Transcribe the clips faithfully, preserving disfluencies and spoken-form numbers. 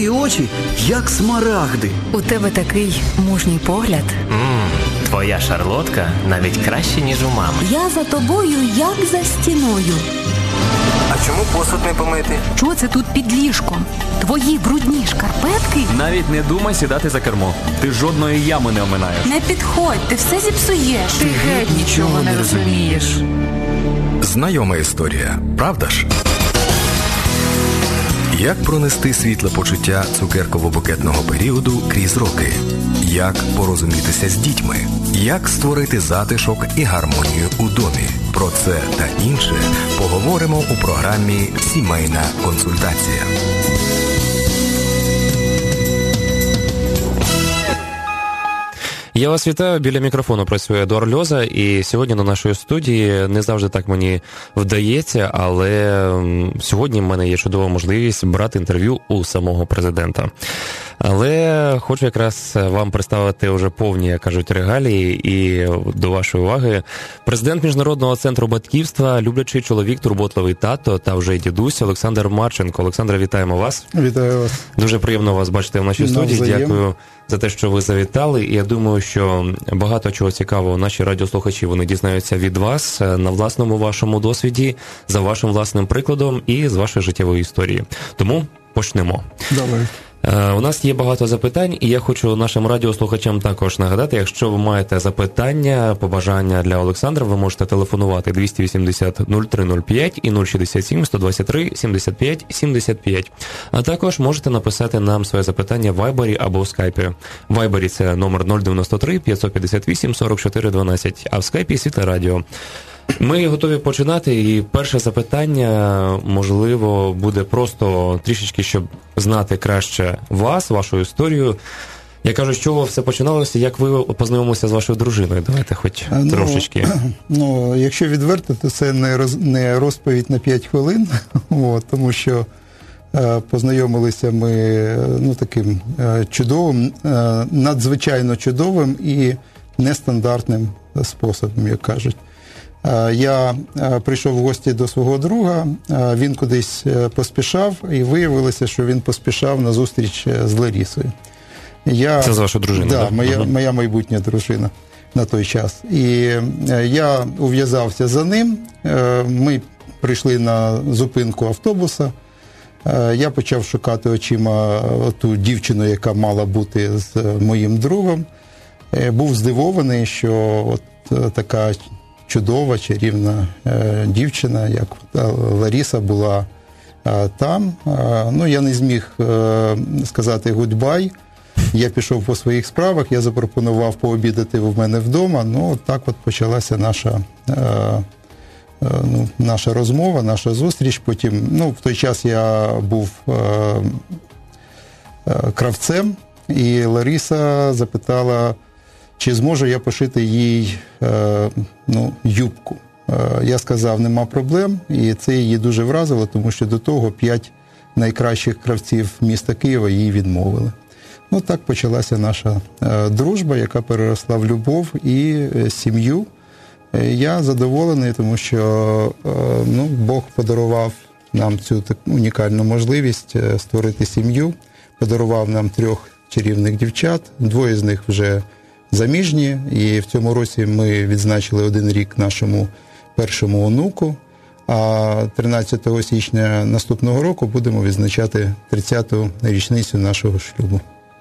твої очі, як смарагди. У тебе такий мужній погляд. Ммм, твоя шарлотка навіть краще, ніж у мами. Я за тобою, як за стіною. А чому посуд не помити? Що це тут під ліжком? Твої брудні шкарпетки? Навіть не думай сідати за кермо. Ти жодної ями не оминаєш. Не підходь, ти все зіпсуєш. Ти геть нічого не розумієш. Знайома історія, правда ж? Як пронести світле почуття цукерково-букетного періоду крізь роки? Як порозумітися з дітьми? Як створити затишок і гармонію у домі? Про це та інше поговоримо у програмі «Сімейна консультація». Я вас вітаю, біля мікрофону працює Едуард Льоза, і сьогодні на нашій студії не завжди так мені вдається, але сьогодні в мене є чудова можливість брати інтерв'ю у самого президента. Але хочу якраз вам представити вже повні, як кажуть, регалії, і до вашої уваги президент Міжнародного центру батьківства, люблячий чоловік, турботливий тато та вже дідусь Олександр Марченко. Олександре, вітаємо вас. Вітаю вас. Дуже приємно вас бачити в нашій студії. Навзаєм. Дякую за те, що ви завітали. І я думаю, що багато чого цікавого наші радіослухачі, вони дізнаються від вас на власному вашому досвіді, за вашим власним прикладом і з вашої життєвої історії. Тому почнемо. Давай. У нас є багато запитань, і я хочу нашим радіослухачам також нагадати, якщо ви маєте запитання, побажання для Олександра, ви можете телефонувати двісті вісімдесят нуль три нуль п'ять і нуль шістдесят сім сто двадцять три сімдесят п'ять сімдесят п'ять. А також можете написати нам своє запитання в Вайбері або в Скайпі. В Вайбері це номер нуль дев'яносто три п'ятсот п'ятдесят вісім сорок чотири дванадцять, а в Скайпі Світле Радіо. Ми готові починати, і перше запитання, можливо, буде просто трішечки, щоб знати краще вас, вашу історію. Я кажу, з чого все починалося, як ви познайомилися з вашою дружиною? Давайте хоч ну, трошечки. Ну, якщо відверто, то це не, роз, не розповідь на п'ять хвилин, от, тому що е, познайомилися ми ну, таким е, чудовим, е, надзвичайно чудовим і нестандартним способом, як кажуть. Я прийшов в гості до свого друга, він кудись поспішав, і виявилося, що він поспішав на зустріч з Ларісою. Я, Це з вашою дружиною, да, так? Моя, угу. моя майбутня дружина на той час. І я ув'язався за ним, ми прийшли на зупинку автобуса, я почав шукати очима ту дівчину, яка мала бути з моїм другом. Був здивований, що от така чудова, чарівна е, дівчина, як Ларіса, була е, там. Е, ну, я не зміг е, сказати гудбай. Я пішов по своїх справах, я запропонував пообідати в мене вдома. Ну, так от почалася наша, е, е, ну, наша розмова, наша зустріч. Потім, ну, в той час я був е, е, кравцем, і Ларіса запитала, чи зможу я пошити їй е, ну, юбку. Е, я сказав, нема проблем, і це її дуже вразило, тому що до того п'ять найкращих кравців міста Києва їй відмовили. Ну, так почалася наша е, дружба, яка переросла в любов і е, сім'ю. Е, я задоволений, тому що е, ну, Бог подарував нам цю так, унікальну можливість е, створити сім'ю, подарував нам трьох чарівних дівчат, двоє з них вже заміжні, і в цьому році ми відзначили один рік нашому першому онуку, а тринадцятого січня наступного року будемо відзначати тридцяту річницю нашого шлюбу.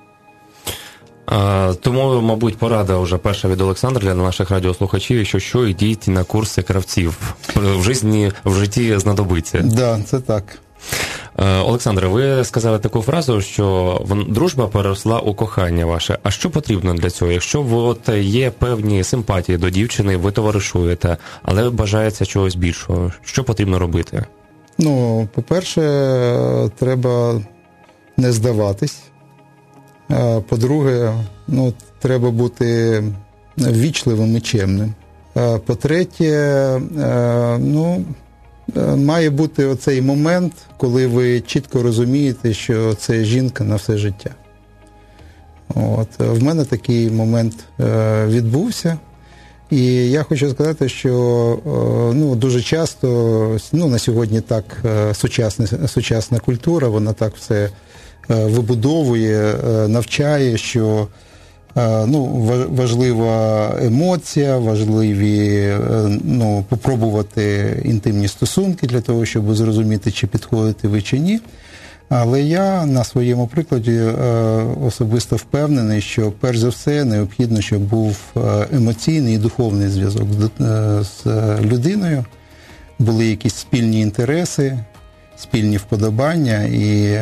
А, тому, мабуть, порада вже перша від Олександра для наших радіослухачів, що що йдіть на курси кравців. В житті, в житті знадобиться. Так, да, це так. Олександре, ви сказали таку фразу, що дружба переросла у кохання ваше. А що потрібно для цього? Якщо от є певні симпатії до дівчини, ви товаришуєте, але бажається чогось більшого, що потрібно робити? Ну, по-перше, треба не здаватись. По-друге, ну, треба бути ввічливим і чемним. По-третє, ну, має бути оцей момент, коли ви чітко розумієте, що це жінка на все життя. От. В мене такий момент е, відбувся. І я хочу сказати, що е, ну, дуже часто, ну, на сьогодні так е, сучасна, сучасна культура, вона так все вибудовує, навчає, що ну, важлива емоція, важливі ну, попробувати інтимні стосунки для того, щоб зрозуміти, чи підходите ви, чи ні. Але я на своєму прикладі особисто впевнений, що перш за все необхідно, щоб був емоційний і духовний зв'язок з людиною, були якісь спільні інтереси, спільні вподобання, і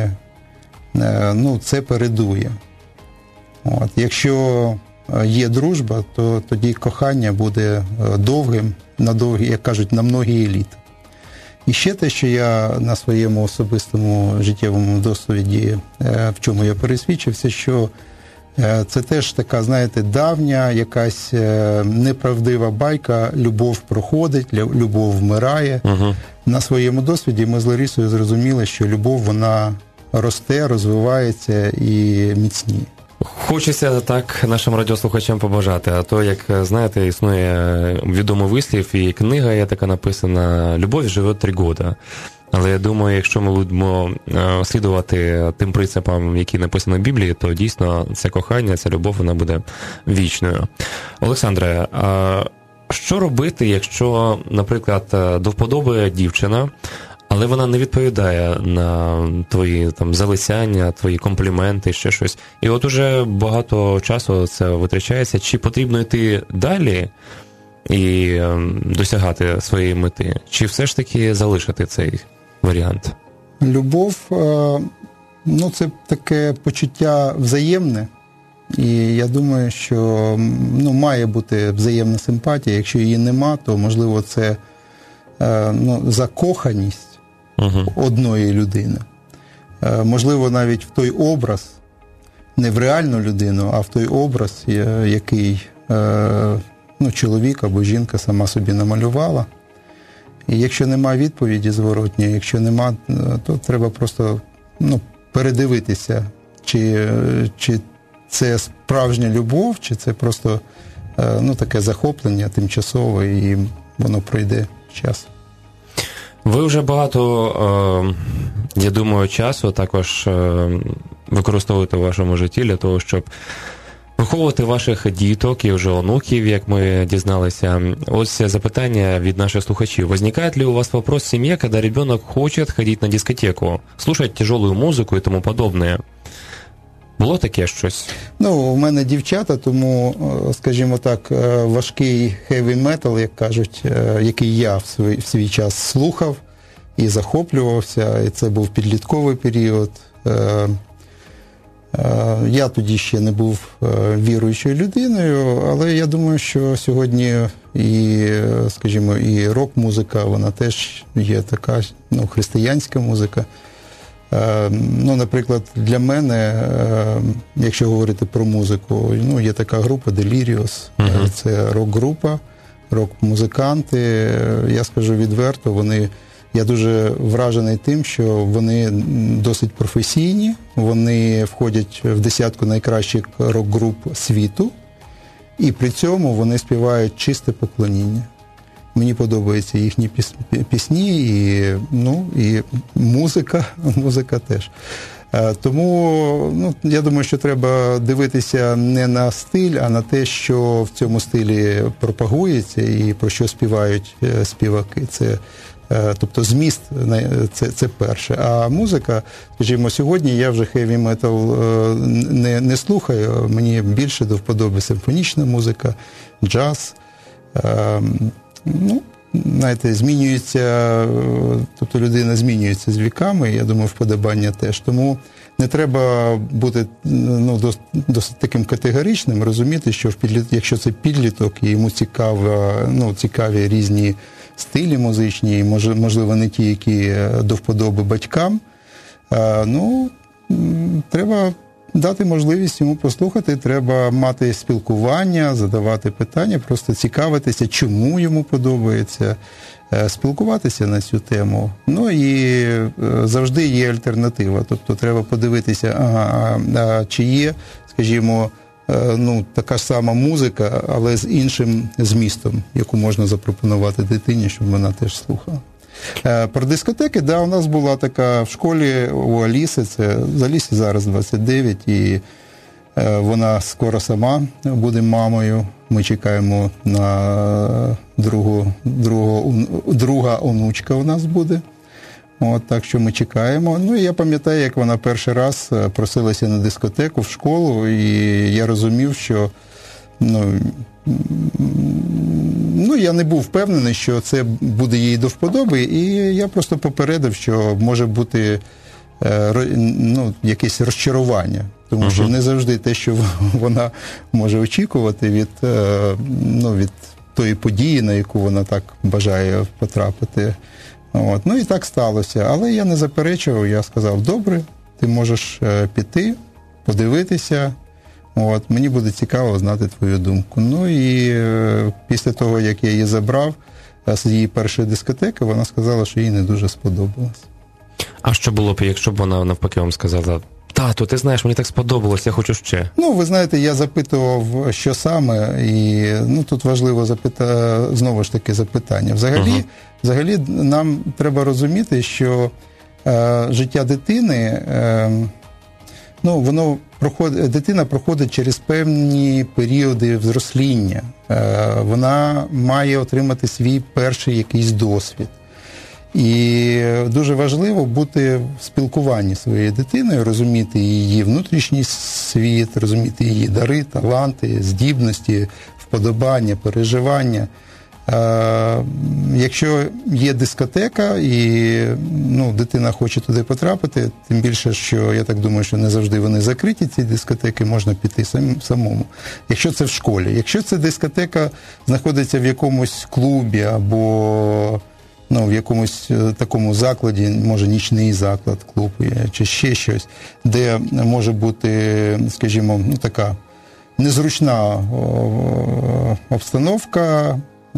ну, це передує. От. Якщо є дружба, то тоді кохання буде довгим, на довгі, як кажуть, на многі літа. І ще те, що я на своєму особистому життєвому досвіді, в чому я пересвідчився, що це теж така, знаєте, давня, якась неправдива байка, любов проходить, любов вмирає. Угу. На своєму досвіді ми з Ларисою зрозуміли, що любов, вона росте, розвивається і міцніє. Хочеться так нашим радіослухачам побажати, а то, як, знаєте, існує відомий вислів, і книга є така написана «Любов живе три года». Але я думаю, якщо ми будемо слідувати тим принципам, які написані в Біблії, то дійсно це кохання, ця любов, вона буде вічною. Олександре, а що робити, якщо, наприклад, до вподоби дівчина, але вона не відповідає на твої там залицяння, твої компліменти, ще щось. І от уже багато часу це витрачається. Чи потрібно йти далі і досягати своєї мети? Чи все ж таки залишити цей варіант? Любов, ну, це таке почуття взаємне. І я думаю, що ну, має бути взаємна симпатія. Якщо її нема, то, можливо, це ну, закоханість угу. одної людини. Можливо, навіть в той образ, не в реальну людину, а в той образ, який ну, чоловік або жінка сама собі намалювала. І якщо нема відповіді зворотньої, якщо нема, то треба просто ну, передивитися, чи, чи це справжня любов, чи це просто ну, таке захоплення тимчасове, і воно пройде час. Ви вже багато, я думаю, часу також використовуєте в вашому житті для того, щоб виховувати ваших діток і вже онуків, як ми дізналися. Ось запитання від наших слухачів. Возникает ли у вас вопрос в семье, когда ребенок хочет ходить на дискотеку, слушать тяжелую музику і тому подобне? Було таке щось? Ну, у мене дівчата, тому, скажімо так, важкий heavy metal, як кажуть, який я в свій, в свій час слухав і захоплювався, і це був підлітковий період. Я тоді ще не був віруючою людиною, але я думаю, що сьогодні і, скажімо, і рок-музика, вона теж є така, ну, християнська музика. Ну, наприклад, для мене, якщо говорити про музику, ну, є така група Delirious, uh-huh. це рок-група, рок-музиканти. Я скажу відверто, вони, я дуже вражений тим, що вони досить професійні, вони входять в десятку найкращих рок-груп світу, і при цьому вони співають чисте поклоніння. Мені подобаються їхні пісні, і, ну, і музика, музика теж. Тому, ну, я думаю, що треба дивитися не на стиль, а на те, що в цьому стилі пропагується і про що співають співаки. Це, тобто зміст – це, це перше. А музика, скажімо, сьогодні я вже heavy metal не, не слухаю, мені більше до вподоби симфонічна музика, джаз. Ну, знаєте, змінюється, тобто людина змінюється з віками, я думаю, вподобання теж. Тому не треба бути ну, досить, досить таким категоричним, розуміти, що в підліт... якщо це підліток, і йому цікаво, ну, цікаві різні стилі музичні, можливо, не ті, які до вподоби батькам, ну, треба дати можливість йому послухати, треба мати спілкування, задавати питання, просто цікавитися, чому йому подобається, спілкуватися на цю тему. Ну і завжди є альтернатива, тобто треба подивитися, ага, а чи є, скажімо, ну, така ж сама музика, але з іншим змістом, яку можна запропонувати дитині, щоб вона теж слухала. Про дискотеки, да, у нас була така в школі у Аліси, це з Алісі зараз двадцять дев'ять, і вона скоро сама буде мамою. Ми чекаємо на другу, другу, друга онучка у нас буде. От, так що ми чекаємо. Ну, і я пам'ятаю, як вона перший раз просилася на дискотеку в школу, і я розумів, що ну, ну, я не був впевнений, що це буде їй до вподоби, і я просто попередив, що може бути ну, якесь розчарування. Тому uh-huh. що не завжди те, що вона може очікувати від, ну, від тої події, на яку вона так бажає потрапити. От. Ну і так сталося. Але я не заперечував, я сказав, добре, ти можеш піти, подивитися, от, мені буде цікаво знати твою думку. Ну і після того, як я її забрав з її першої дискотеки, вона сказала, що їй не дуже сподобалось. А що було б, якщо б вона навпаки вам сказала: тату, ти знаєш, мені так сподобалось, я хочу ще? Ну, ви знаєте, я запитував, що саме, і ну, тут важливо запита... знову ж таки запитання. Взагалі, uh-huh. взагалі нам треба розуміти, що е, життя дитини, е, ну, воно проходить, дитина проходить через певні періоди взросління. Е, вона має отримати свій перший якийсь досвід. І дуже важливо бути в спілкуванні зі своєю дитиною, розуміти її внутрішній світ, розуміти її дари, таланти, здібності, вподобання, переживання. Е, якщо є дискотека і ну, дитина хоче туди потрапити, тим більше, що я так думаю, що не завжди вони закриті, ці дискотеки, можна піти сам, самому. Якщо це в школі. Якщо ця дискотека знаходиться в якомусь клубі або ну, в якомусь такому закладі, може нічний заклад, клуб чи ще щось, де може бути, скажімо, ну, така незручна обстановка,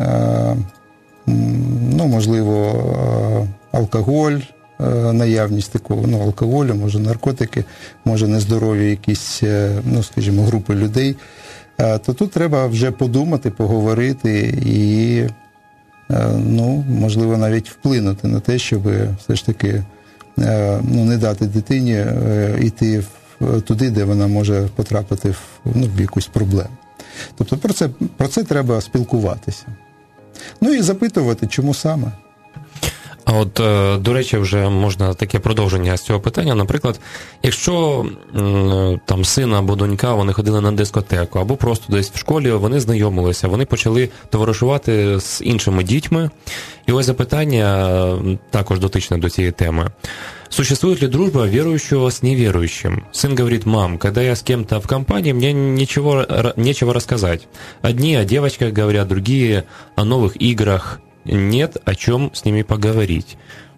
ну, можливо, алкоголь, наявність такого, ну, алкоголю, може наркотики, може нездорові якісь, ну, скажімо, групи людей, то тут треба вже подумати, поговорити і ну, можливо, навіть вплинути на те, щоб все ж таки ну, не дати дитині йти туди, де вона може потрапити в, ну, в якусь проблему. Тобто про це, про це треба спілкуватися. Ну і запитувати, чому саме. А от, до речі, вже можна таке продовження з цього питання. Наприклад, якщо там син або донька, вони ходили на дискотеку, або просто десь в школі вони знайомилися, вони почали товаришувати з іншими дітьми. І ось запитання також дотичне до цієї теми. Существует ли дружба верующего с неверующим? Сын говорит: мам, когда я с кем-то в компании, мне ничего, нечего рассказать. Одни о девочках говорят, другие о новых играх. Нет о чому з ними поговорити.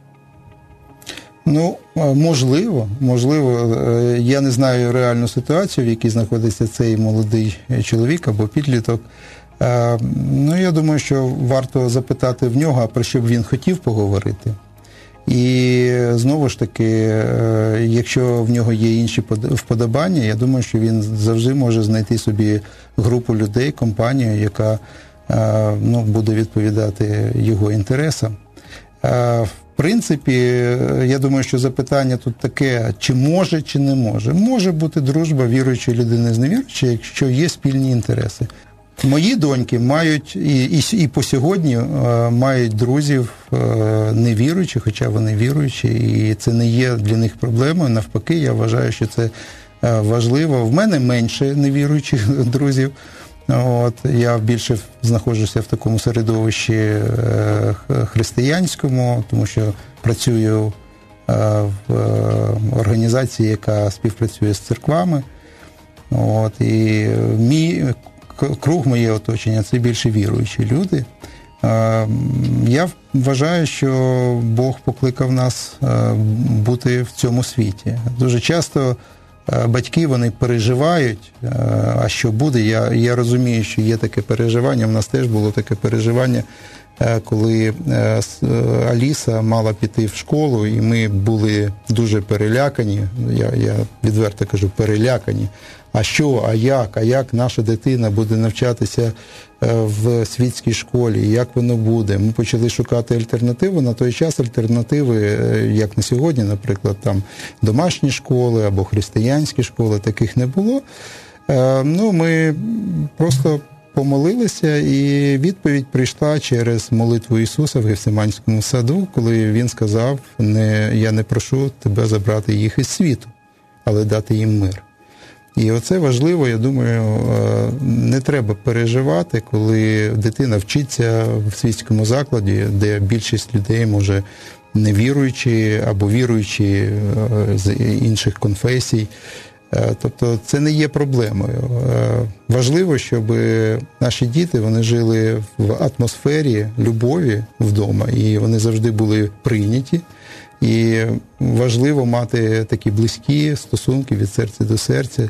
Ну, можливо, можливо. Я не знаю реальну ситуацію, в якій знаходиться цей молодий чоловік або підліток. Ну, я думаю, що варто запитати в нього, про що б він хотів поговорити. І знову ж таки, якщо в нього є інші вподобання, я думаю, що він завжди може знайти собі групу людей, компанію, яка ну, буде відповідати його інтересам. В принципі, я думаю, що запитання тут таке, чи може, чи не може. Може бути дружба віруючої людини з невіруючою, якщо є спільні інтереси. Мої доньки мають, і, і, і по сьогодні мають друзів невіруючих, хоча вони віруючі, і це не є для них проблемою. Навпаки, я вважаю, що це важливо. В мене менше невіруючих друзів. От, я більше знаходжуся в такому середовищі християнському, тому що працюю в організації, яка співпрацює з церквами. От, і мій круг, моє оточення – це більше віруючі люди. Я вважаю, що Бог покликав нас бути в цьому світі. Дуже часто батьки, вони переживають, а що буде. Я, я розумію, що є таке переживання, в нас теж було таке переживання, коли Аліса мала піти в школу, і ми були дуже перелякані, я, я відверто кажу, перелякані. А що, а як, а як наша дитина буде навчатися в світській школі, як воно буде? Ми почали шукати альтернативу. На той час альтернативи, як на сьогодні, наприклад, там домашні школи або християнські школи, таких не було. Ну, ми просто помолилися, і відповідь прийшла через молитву Ісуса в Гефсиманському саду, коли Він сказав, не, я не прошу тебе забрати їх із світу, але дати їм мир. І оце важливо, я думаю, не треба переживати, коли дитина вчиться в світському закладі, де більшість людей, може, не віруючі або віруючі з інших конфесій. Тобто це не є проблемою. Важливо, щоб наші діти, вони жили в атмосфері любові вдома, і вони завжди були прийняті. І важливо мати такі близькі стосунки від серця до серця,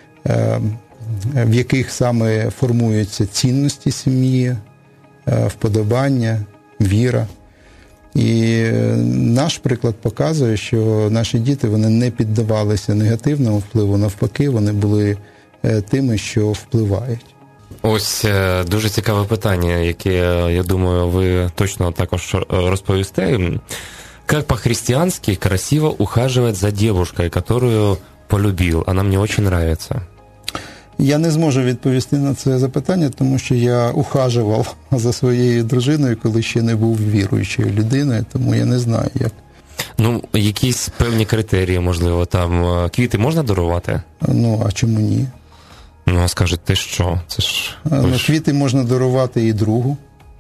в яких саме формуються цінності сім'ї, вподобання, віра. І наш приклад показує, що наші діти, вони не піддавалися негативному впливу, навпаки, вони були тими, що впливають. Ось дуже цікаве питання, яке, я думаю, ви точно також розповісте. Как по-христиански красиво ухаживать за девушкой, которую полюбил? Она мне очень нравится. Я не зможу відповісти на це запитання, тому що я ухажував за своєю дружиною, коли ще не був віруючою людиною, тому я не знаю, як. Ну, якісь певні критерії, можливо, там квіти можна дарувати? Ну, а чому ні? Ну, а скажуть, ти що? Це ж... Ну, квіти можна дарувати і другу.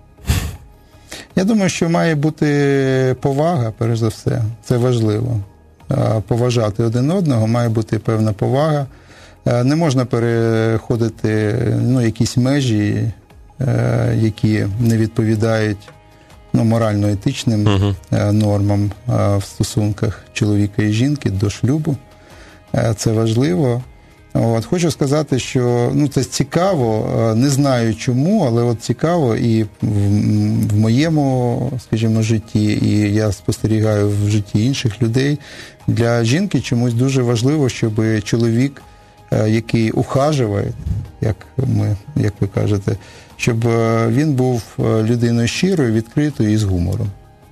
Я думаю, що має бути повага, перш за все. Це важливо. Поважати один одного, має бути певна повага. Не можна переходити, ну, якісь межі, які не відповідають, ну, морально-етичним uh-huh. нормам в стосунках чоловіка і жінки до шлюбу. Це важливо. От, хочу сказати, що, ну, це цікаво, не знаю чому, але от цікаво і в, в моєму, скажімо, житті, і я спостерігаю в житті інших людей. Для жінки чомусь дуже важливо, щоб чоловік, який ухажує, як ми, як ви кажете, щоб він був людиною щирою, відкритою і з гумором.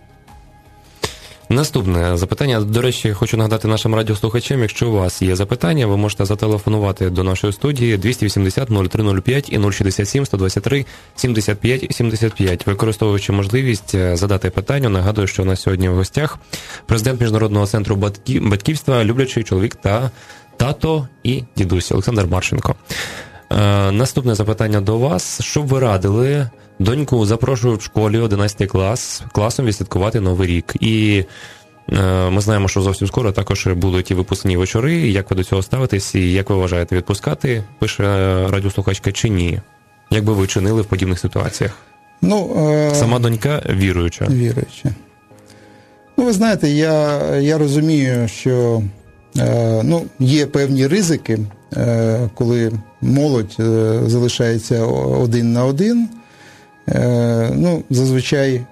Наступне запитання. До речі, хочу нагадати нашим радіослухачам, якщо у вас є запитання, ви можете зателефонувати до нашої студії двісті вісімдесят нуль три нуль п'ять і нуль шістдесят сім сто двадцять три сімдесят п'ять сімдесят п'ять. Використовуючи можливість задати питання, нагадую, що у нас сьогодні в гостях президент Міжнародного центру батьківства, люблячий чоловік та тато і дідусь Олександр Марченко. Е, наступне запитання до вас. Що б ви радили? Доньку запрошують в школі одинадцятий клас, класом відсвяткувати Новий рік. І е, ми знаємо, що зовсім скоро також будуть і випускні вечори. Як ви до цього ставитесь і як ви вважаєте, відпускати, пише радіослухачка, чи ні? Як би ви чинили в подібних ситуаціях? Ну, е... Сама донька віруюча. Віруюча. Ну, ви знаєте, я, я розумію, що е, ну, є певні ризики, е, коли молодь е, залишається один на один. Ну, зазвичай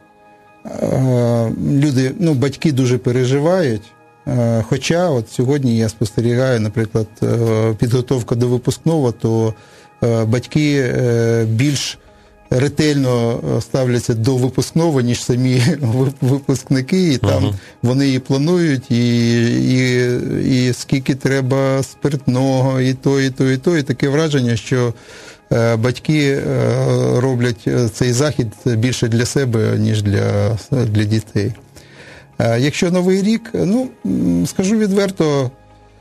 люди, ну, батьки дуже переживають, хоча от сьогодні я спостерігаю, наприклад, підготовка до випускного, то батьки більш ретельно ставляться до випускного, ніж самі випускники, і там uh-huh. вони і планують, і, і, і скільки треба спиртного, і то, і то, і то, і таке враження, що батьки роблять цей захід більше для себе, ніж для, для дітей. Якщо Новий рік, ну, скажу відверто,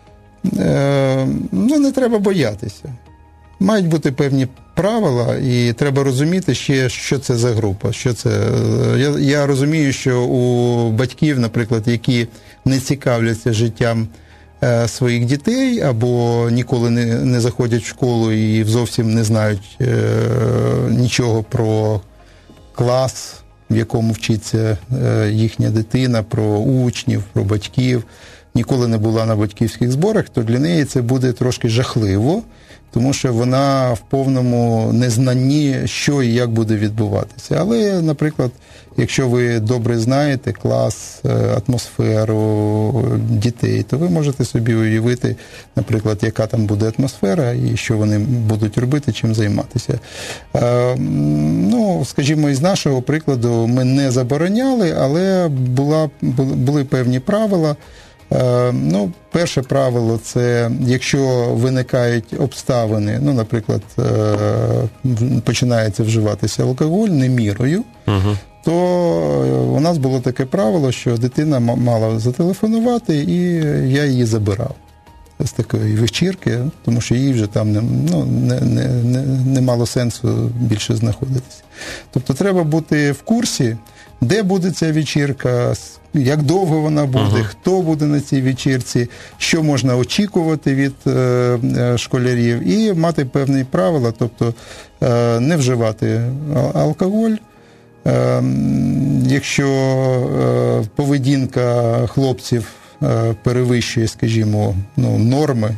ну, не треба боятися. Мають бути певні правила, і треба розуміти ще, що це за група. Що це. Я, я розумію, що у батьків, наприклад, які не цікавляться життям своїх дітей, або ніколи не, не заходять в школу і зовсім не знають е, нічого про клас, в якому вчиться е, їхня дитина, про учнів, про батьків. ніколи не була на батьківських зборах, то для неї це буде трошки жахливо, тому що вона в повному незнанні, що і як буде відбуватися. Але, наприклад, якщо ви добре знаєте клас, атмосферу дітей, то ви можете собі уявити, наприклад, яка там буде атмосфера і що вони будуть робити, чим займатися. Ну, скажімо, із нашого прикладу ми не забороняли, але була, були певні правила. Ну, перше правило – це якщо виникають обставини, ну, наприклад, починається вживатися алкоголь не мірою, угу. то у нас було таке правило, що дитина мала зателефонувати, і я її забирав з такої вечірки, тому що їй вже там не, ну, не, не, не, не мало сенсу більше знаходитися. Тобто треба бути в курсі, де буде ця вечірка, як довго вона буде, uh-huh. хто буде на цій вечірці, що можна очікувати від е, школярів, і мати певні правила, тобто е, не вживати алкоголь. Е, якщо е, поведінка хлопців е, перевищує, скажімо, ну, норми,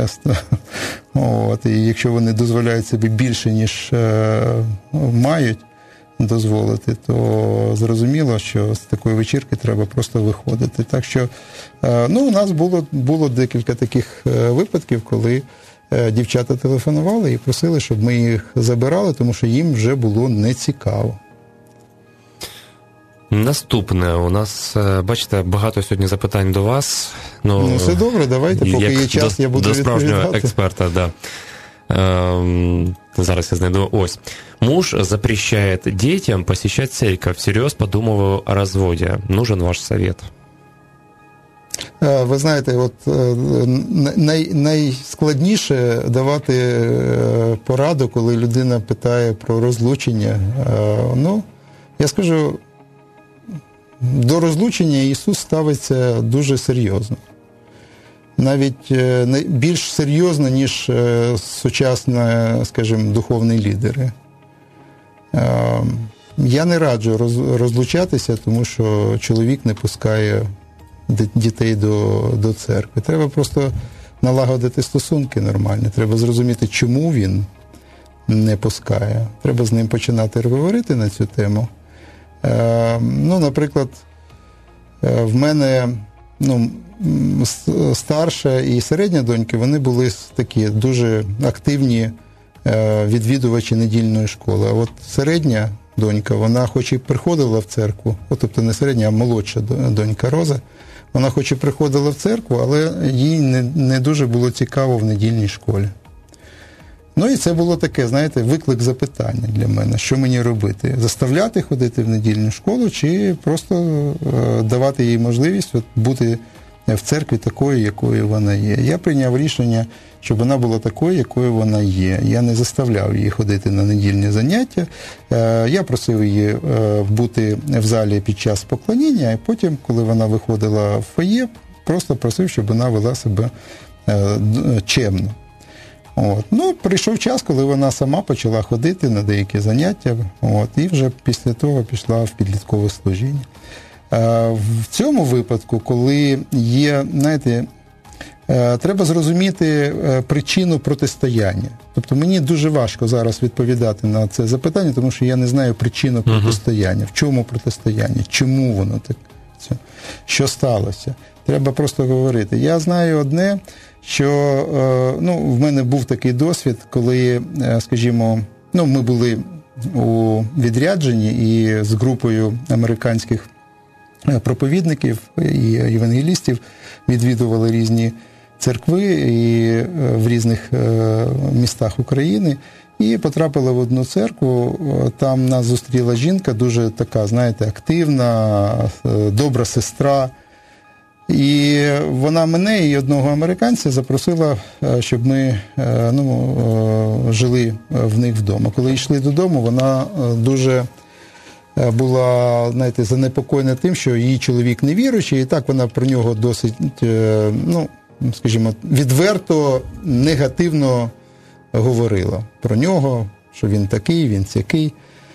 от, і якщо вони дозволяють собі більше, ніж е, мають дозволити, то зрозуміло, що з такої вечірки треба просто виходити. Так що, ну, у нас було, було декілька таких випадків, коли дівчата телефонували і просили, щоб ми їх забирали, тому що їм вже було нецікаво. Наступне. У нас, бачите, багато сьогодні запитань до вас. Ну, ну все добре, давайте, поки є час, до, я буду до справжнього відповідати. Експерта, да. Эм, зараз я знайду. Ось. Муж запрещает детям посещать церковь. Всерьез подумываю о разводе. Нужен ваш совет. Ви знаєте, от най, найскладніше давати пораду, коли людина питає про розлучення. Ну, я скажу, до розлучення Ісус ставиться дуже серйозно. Навіть більш серйозно, ніж сучасні, скажімо, духовні лідери. Я не раджу розлучатися, тому що чоловік не пускає дітей до, до церкви. Треба просто налагодити стосунки нормальні. Треба зрозуміти, чому він не пускає. Треба з ним починати говорити на цю тему. Ну, наприклад, в мене, ну, старша і середня доньки, вони були такі дуже активні відвідувачі недільної школи. А от середня донька, вона хоч і приходила в церкву, от, тобто не середня, а молодша донька Роза, вона хоч і приходила в церкву, але їй не, не дуже було цікаво в недільній школі. Ну і це було таке, знаєте, виклик запитання для мене, що мені робити? Заставляти ходити в недільну школу чи просто е, давати їй можливість от, бути в церкві такою, якою вона є. Я прийняв рішення, щоб вона була такою, якою вона є. Я не заставляв її ходити на недільні заняття. Е, я просив її е, бути в залі під час поклоніння, і потім, коли вона виходила в фоє, просто просив, щоб вона вела себе е, чемно. От. Ну, прийшов час, коли вона сама почала ходити на деякі заняття, от, і вже після того пішла в підліткове служіння. Е, в цьому випадку, коли є, знаєте, е, треба зрозуміти е, причину протистояння. Тобто мені дуже важко зараз відповідати на це запитання, тому що я не знаю причину протистояння. В чому протистояння? Чому воно так? Що сталося? Треба просто говорити. Я знаю одне, що, ну, в мене був такий досвід, коли, скажімо, ну, ми були у відрядженні і з групою американських проповідників і євангелістів відвідували різні церкви і в різних містах України. І потрапили в одну церкву, там нас зустріла жінка, дуже така, знаєте, активна, добра сестра. І вона мене і одного американця запросила, щоб ми, ну, жили в них вдома. Коли йшли додому, вона дуже була, знаєте, занепокоєна тим, що її чоловік невіруючий, і так вона про нього досить, ну, скажімо, відверто негативно говорила про нього, що він такий, він сякий.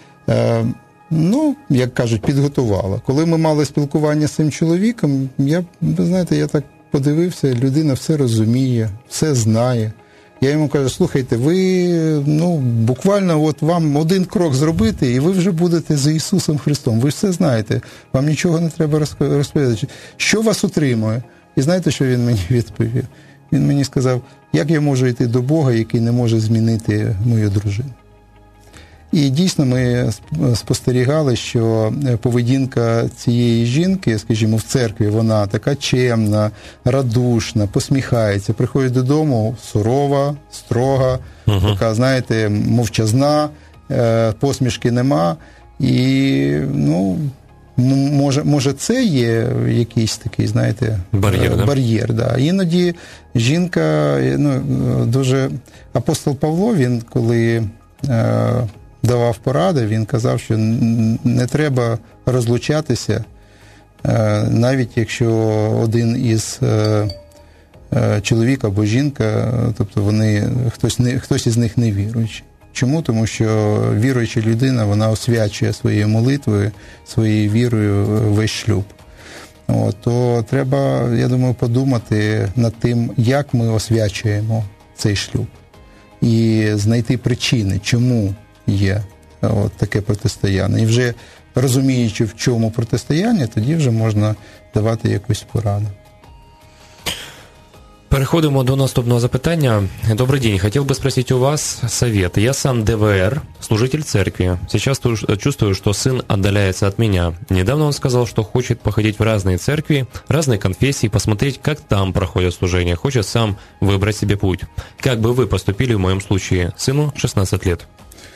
Ну, як кажуть, підготувала. Коли ми мали спілкування з цим чоловіком, я, ви знаєте, я так подивився, людина все розуміє, все знає. Я йому кажу, слухайте, ви, ну, буквально от вам один крок зробити, і ви вже будете за Ісусом Христом. Ви все знаєте, вам нічого не треба розповідати. Що вас утримує? І знаєте, що він мені відповів? Він мені сказав, як я можу йти до Бога, який не може змінити мою дружину. І дійсно ми спостерігали, що поведінка цієї жінки, скажімо, в церкві, вона така чемна, радушна, посміхається, приходить додому сурова, строга, угу. така, знаєте, мовчазна, посмішки нема. І, ну, може, може це є якийсь такий, знаєте, бар'єр, да? бар'єр, да. Іноді жінка, ну, дуже... Апостол Павло, він коли... давав поради, він казав, що не треба розлучатися, навіть якщо один із чоловік або жінка, тобто вони, хтось, не, хтось із них не віруючий. Чому? Тому що віруюча людина, вона освячує своєю молитвою, своєю вірою весь шлюб. От, то треба, я думаю, подумати над тим, як ми освячуємо цей шлюб. І знайти причини, чому є от таке протистояння. І вже розуміючи, в чому протистояння, тоді вже можна давати якусь пораду. Переходимо до наступного запитання. Добрый день. Хотел бы спросить у вас совет. Я сам ДВР, служитель церкви. Сейчас чувствую, что сын отдаляется от меня. Недавно он сказал, что хочет походить в разные церкви, разные конфессии, посмотреть, как там проходят служения. Хочет сам выбрать себе путь. Как бы вы поступили в моем случае? Сыну шестнадцать лет.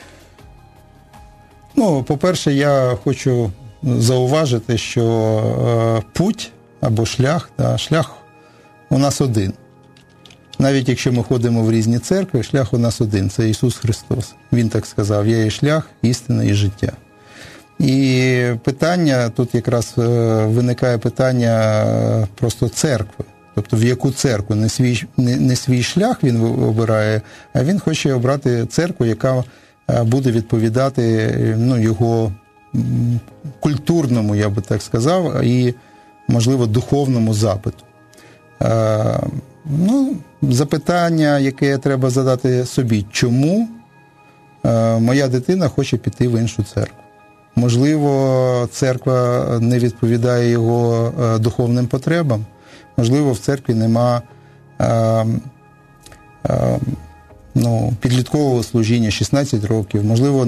Ну, по-перше, я хочу зауважити, що е, путь або шлях, да, шлях у нас один. Навіть якщо ми ходимо в різні церкви, шлях у нас один – це Ісус Христос. Він так сказав, я є шлях, істина і життя. І питання, тут якраз е, виникає питання просто церкви. Тобто в яку церкву? Не свій, не, не свій шлях він обирає, а він хоче обрати церкву, яка буде відповідати, ну, його культурному, я би так сказав, і, можливо, духовному запиту. Е, ну, запитання, яке треба задати собі, чому е, моя дитина хоче піти в іншу церкву? Можливо, церква не відповідає його е, духовним потребам, можливо, в церкві нема е, е, ну, підліткового служіння, шістнадцять років, можливо,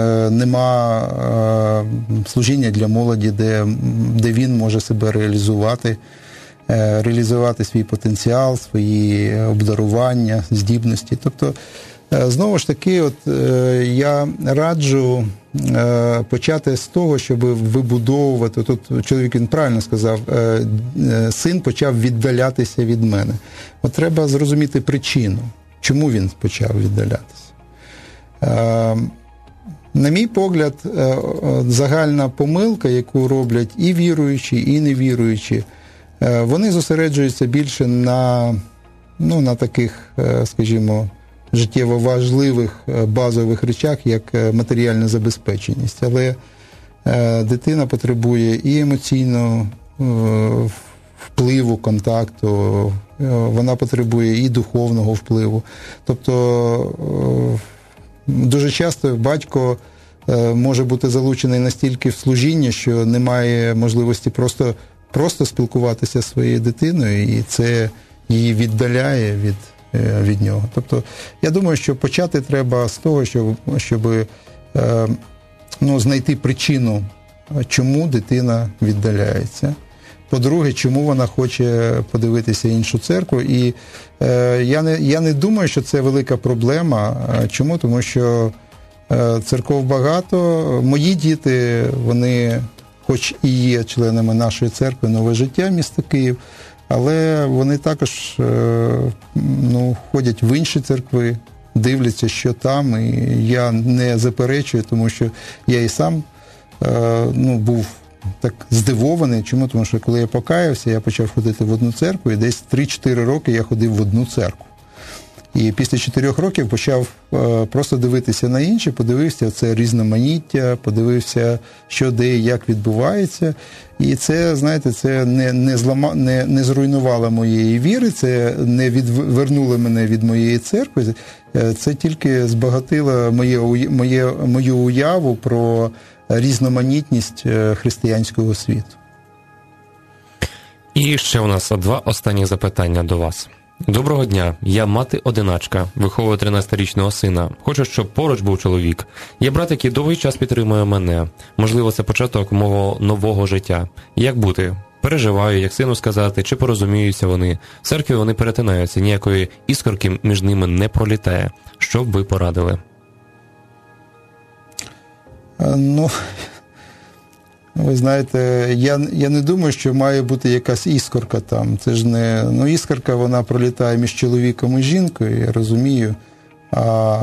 нема служіння для молоді, де, де він може себе реалізувати, реалізувати свій потенціал, свої обдарування, здібності. Тобто, знову ж таки, от, я раджу почати з того, щоб вибудовувати, тут чоловік він правильно сказав, син почав віддалятися від мене. От треба зрозуміти причину. Чому він почав віддалятися? На мій погляд, загальна помилка, яку роблять і віруючі, і невіруючі, вони зосереджуються більше на, ну, на таких, скажімо, життєво важливих базових речах, як матеріальна забезпеченість. Але дитина потребує і емоційного впливу, контакту, вона потребує і духовного впливу. Тобто дуже часто батько може бути залучений настільки в служіння, що немає можливості просто, просто спілкуватися зі своєю дитиною, і це її віддаляє від, від нього. Тобто я думаю, що почати треба з того, щоб, щоб ну, знайти причину, чому дитина віддаляється. По-друге, чому вона хоче подивитися іншу церкву. І е, я, не, я не думаю, що це велика проблема. Чому? Тому що е, церков багато. Мої діти, вони хоч і є членами нашої церкви «Нове життя» міста Київ, але вони також е, ну, ходять в інші церкви, дивляться, що там. І я не заперечую, тому що я і сам е, ну, був так здивований. Чому? Тому що коли я покаявся, я почав ходити в одну церкву, і десь три-чотири роки я ходив в одну церкву. І після чотирьох років почав е, просто дивитися на інші, подивився це різноманіття, подивився, що де і як відбувається. І це, знаєте, це не, не, злама, не, не зруйнувало моєї віри, це не відвернуло мене від моєї церкви, це тільки збагатило моє, моє, мою уяву про різноманітність християнського світу. І ще у нас два останні запитання до вас. Доброго дня, я мати-одиначка, виховую тринадцятирічного сина. Хочу, щоб поруч був чоловік. Є брат, який довгий час підтримує мене. Можливо, це початок мого нового життя. Як бути? Переживаю, як сину сказати, чи порозуміються вони. В церкві вони перетинаються, ніякої іскорки між ними не пролітає. Що б ви порадили? Ну... Ви знаєте, я, я не думаю, що має бути якась іскорка там. Це ж не... Ну, іскорка, вона пролітає між чоловіком і жінкою, я розумію. А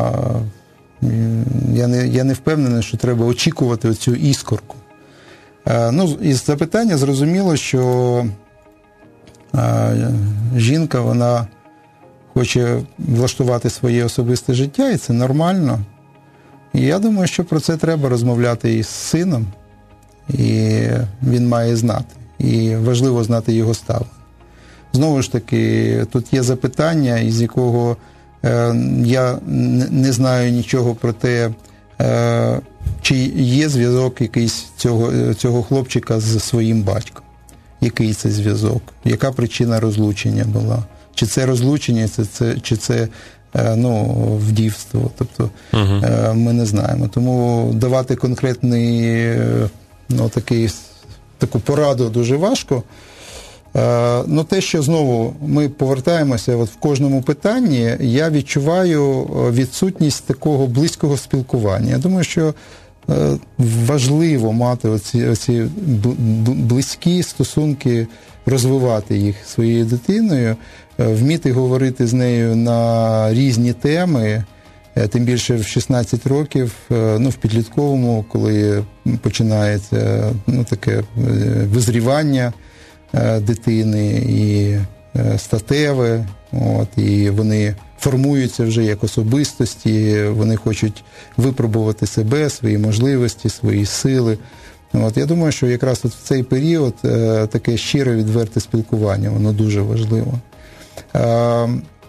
я не, я не впевнений, що треба очікувати оцю іскорку. А, ну, із запитання зрозуміло, що а, жінка, вона хоче влаштувати своє особисте життя, і це нормально. І я думаю, що про це треба розмовляти із сином. І він має знати. І важливо знати його ставлення. Знову ж таки, тут є запитання, із якого е, я не знаю нічого про те, е, чи є зв'язок якийсь цього, цього хлопчика з своїм батьком. Який це зв'язок? Яка причина розлучення була? Чи це розлучення, чи це, чи це е, ну, вдівство? Тобто, угу. е, ми не знаємо. Тому давати конкретний... Е, Ну, такий, таку пораду дуже важко. Е, ну, те, що знову ми повертаємося от в кожному питанні, я відчуваю відсутність такого близького спілкування. Я думаю, що е, важливо мати оці, оці близькі стосунки, розвивати їх своєю дитиною, е, вміти говорити з нею на різні теми. Тим більше в шістнадцять років, ну, в підлітковому, коли починається ну, таке визрівання дитини і статеве, от, і вони формуються вже як особистості, вони хочуть випробувати себе, свої можливості, свої сили. От, я думаю, що якраз от в цей період таке щире, відверте спілкування, воно дуже важливо. А,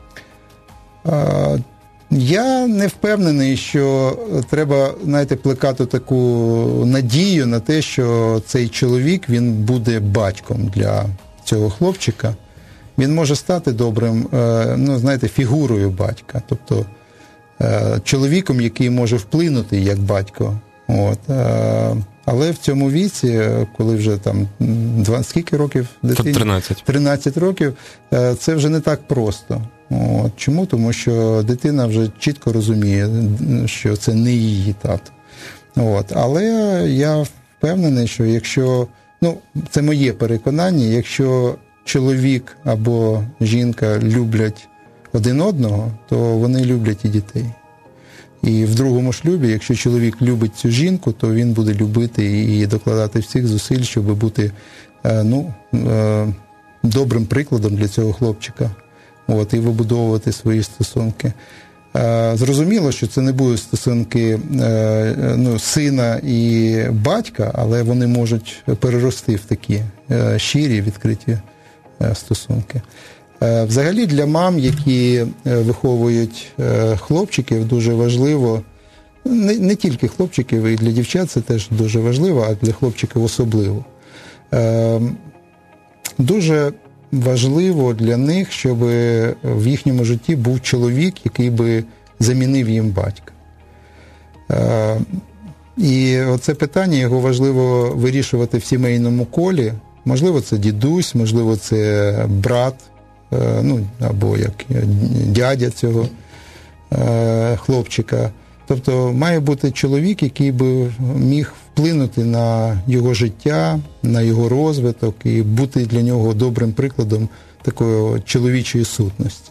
а, Я не впевнений, що треба, знаєте, плекати таку надію на те, що цей чоловік, він буде батьком для цього хлопчика. Він може стати добрим, ну, знаєте, фігурою батька. Тобто чоловіком, який може вплинути як батько. От. Але в цьому віці, коли вже там двадцять, скільки років дитині? тринадцять. тринадцять років, це вже не так просто. От. Чому? Тому що дитина вже чітко розуміє, що це не її тато. От. Але я впевнений, що якщо, ну, це моє переконання, якщо чоловік або жінка люблять один одного, то вони люблять і дітей. І в другому шлюбі, якщо чоловік любить цю жінку, то він буде любити і докладати всіх зусиль, щоб бути, ну, добрим прикладом для цього хлопчика. От, і вибудовувати свої стосунки. Зрозуміло, що це не будуть стосунки, ну, сина і батька, але вони можуть перерости в такі щирі, відкриті стосунки. Взагалі для мам, які виховують хлопчиків, дуже важливо, не, не тільки хлопчиків, і для дівчат це теж дуже важливо, а для хлопчиків особливо. Дуже важливо для них, щоб в їхньому житті був чоловік, який би замінив їм батька. І оце питання, його важливо вирішувати в сімейному колі. Можливо, це дідусь, можливо, це брат, ну, або як дядя цього хлопчика. Тобто має бути чоловік, який би міг вплинути на його життя, на його розвиток і бути для нього добрим прикладом такої чоловічої сутності.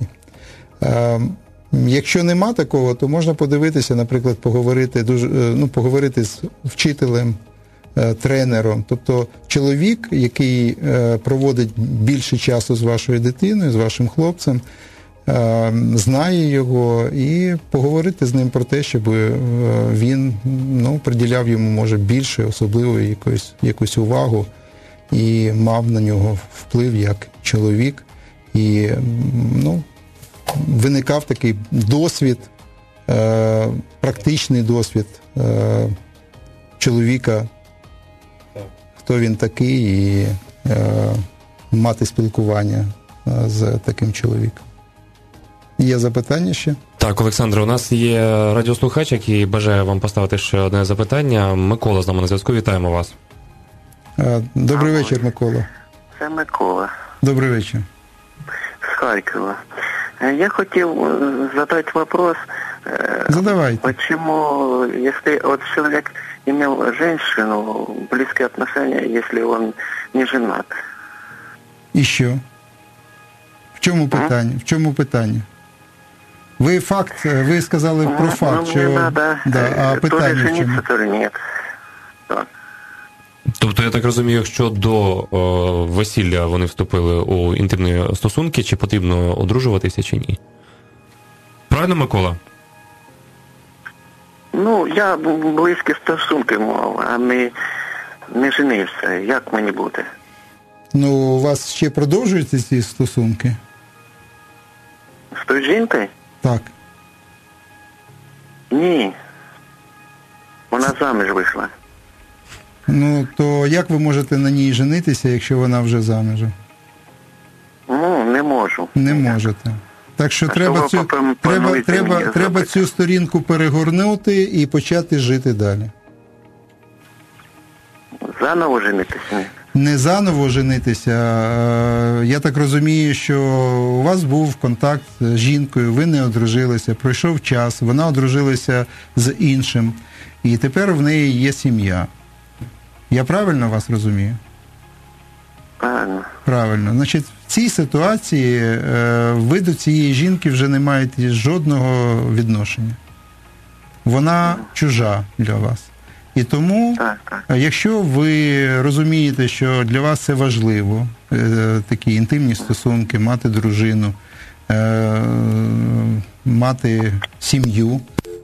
Якщо нема такого, то можна подивитися, наприклад, поговорити, дуже, ну, поговорити з вчителем, тренером. Тобто чоловік, який проводить більше часу з вашою дитиною, з вашим хлопцем, е, знає його, і поговорити з ним про те, щоб він, ну, приділяв йому, може, більше, особливо якусь, якусь увагу і мав на нього вплив як чоловік. І, ну, виникав такий досвід, е, практичний досвід е, чоловіка, хто він такий, і е, мати спілкування е, з таким чоловіком. Є запитання ще? Так, Олександр, у нас є радіослухач, який бажає вам поставити ще одне запитання. Микола з нами на зв'язку, вітаємо вас. Е, добрий вечір, Микола. Це Микола. Добрий вечір. З Харкова. Я хотів задать вопрос. Задавайте. Почему, если вот человек имел женщину, близкие отношения, если он не женат? І що? В чому питання? В чому питання? Ви факт, ви сказали про факт, ну, що... Не надо. Да, а то питання ли в чому? жениться, то ли нет. Так. Тобто, я так розумію, якщо до о, весілля вони вступили у інтимні стосунки, чи потрібно одружуватися, чи ні? Правильно, Микола? Ну, я близькі стосунки мав, а не, не женився. Як мені бути? Ну, у вас ще продовжуються ці стосунки? З тою жінкою? Так. Ні. Вона заміж вийшла. Ну, то як ви можете на ній женитися, якщо вона вже заміжем? Ну, не можу. Не можете. Так що А треба, що цю, ви треба, пропонуєте треба, мені треба зробити? цю сторінку перегорнути і почати жити далі. Заново женитися? Ні. Не заново женитися. е, Я так розумію, що у вас був контакт з жінкою, ви не одружилися, пройшов час, вона одружилася з іншим, і тепер в неї є сім'я. Я правильно вас розумію? Правильно. Правильно. Значить, в цій ситуації е, ви до цієї жінки вже не маєте жодного відношення. Вона чужа для вас. І тому, Так, так. якщо ви розумієте, що для вас це важливо, е, такі інтимні стосунки, мати дружину, е, мати сім'ю,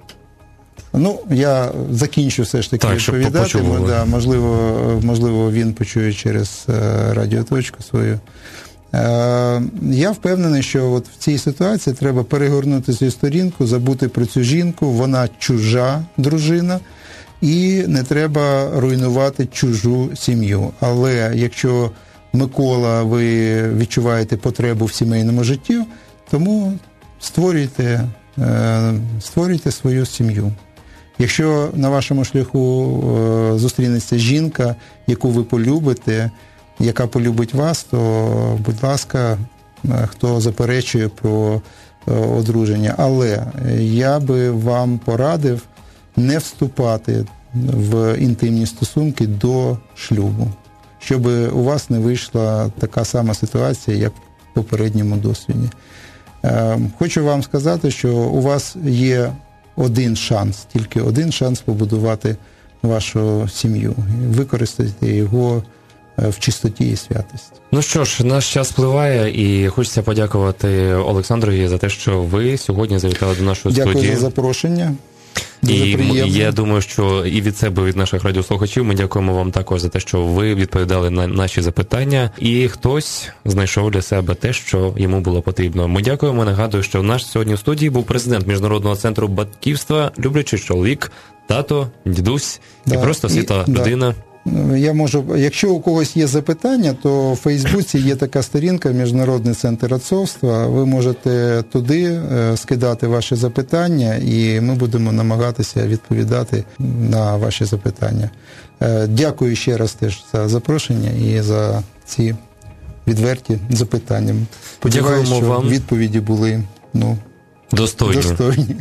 ну, я закінчу все ж таки Так, щоб відповідати. почули. Да, можливо, можливо, він почує через е, радіоточку свою. Е, я впевнений, що от в цій ситуації треба перегорнути цю сторінку, забути про цю жінку, вона чужа дружина, і не треба руйнувати чужу сім'ю. Але якщо, Микола, ви відчуваєте потребу в сімейному житті, тому створюйте, е, створюйте свою сім'ю. Якщо на вашому шляху е, зустрінеться жінка, яку ви полюбите, яка полюбить вас, то, будь ласка, е, хто заперечує про е, одруження. Але я би вам порадив не вступати в інтимні стосунки до шлюбу, щоб у вас не вийшла така сама ситуація, як в попередньому досвіді. Е, хочу вам сказати, що у вас є один шанс, тільки один шанс побудувати вашу сім'ю. Використати його в чистоті і святості. Ну що ж, наш час спливає, і хочеться подякувати Олександрові за те, що ви сьогодні завітали до нашої Дякую студії. за запрошення. Дуже І приємно. я думаю, що і від себе, і від наших радіослухачів ми дякуємо вам також за те, що ви відповідали на наші запитання, і хтось знайшов для себе те, що йому було потрібно. Ми дякуємо. Нагадую, що в нас сьогодні в студії був президент Міжнародного центру батьківства, люблячий чоловік, тато, дідусь і Да, просто світла і- людина. Я можу, якщо у когось є запитання, то в Фейсбуці є така сторінка Міжнародний центр отцовства. Ви можете туди е, скидати ваші запитання, і ми будемо намагатися відповідати на ваші запитання. Е, Дякую ще раз теж за запрошення і за ці відверті запитання. Сподіваюся, що Дякуємо вам. відповіді були, ну, Достойні. достойні.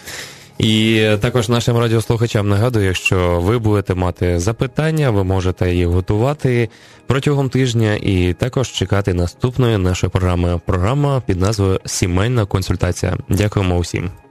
І також нашим радіослухачам нагадую, якщо ви будете мати запитання, ви можете їх готувати протягом тижня і також чекати наступної нашої програми. Програма під назвою «Сімейна консультація». Дякуємо усім.